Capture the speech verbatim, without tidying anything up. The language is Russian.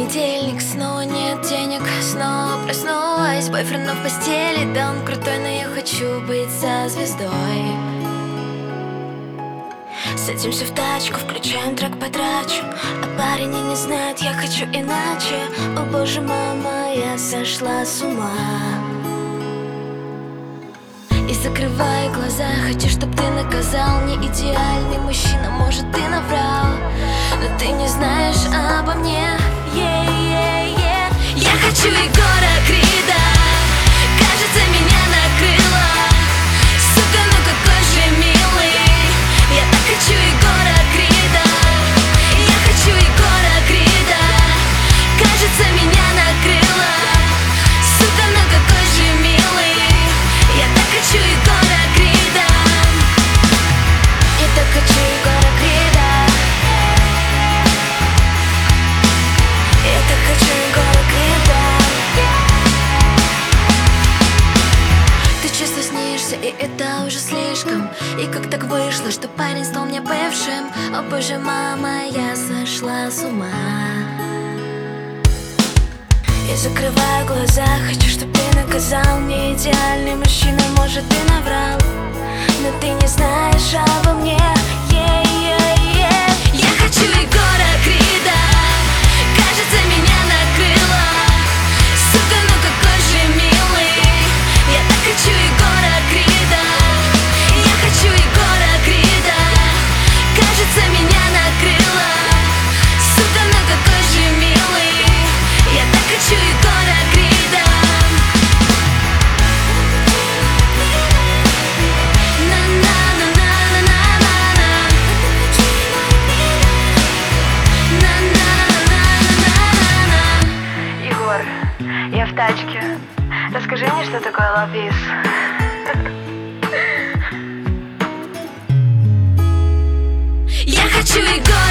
Понедельник, снова нет денег, снова проснулась. Бойфренд в постели, да он крутой, но я хочу быть со звездой. Садимся в тачку, включаем трек, потрачу, а парень и не знает, я хочу иначе. О боже, мама, я сошла с ума. И закрываю глаза, хочу, чтоб ты наказал. Не идеальный мужчина, может, ты наврал, но ты не знаешь обо мне. Yeah, yeah, yeah. Я хочу Егора Крида, кажется, меня накрыло. Сука, ну какой же милый. Я так хочу Егора Крида. Я хочу Егора Крида, кажется, меня накрыло. Сука, ну какой же милый. Я так хочу Егора Крида. Я так хочу Егора Крида. Я так хочу Егора Крида. Ты часто снишься, и это уже слишком. И как так вышло, что парень стал мне бывшим? О боже, мама, я сошла с ума. Я закрываю глаза, хочу, чтоб ты наказал. Не идеальный мужчина, может, ты наврал, но ты не знаешь обо мне. Yeah, yeah, yeah. Я хочу Егора Крида, кажется, меня накрыло. Сука, ну какой же милый. Я так хочу Егора Крида. Я хочу Егора Крида, кажется, меня накрыло. Сука, ну какой же милый. Я так хочу Егора Крида. Егор, я в тачке. Расскажи мне, что такое лавис. Я хочу Егора.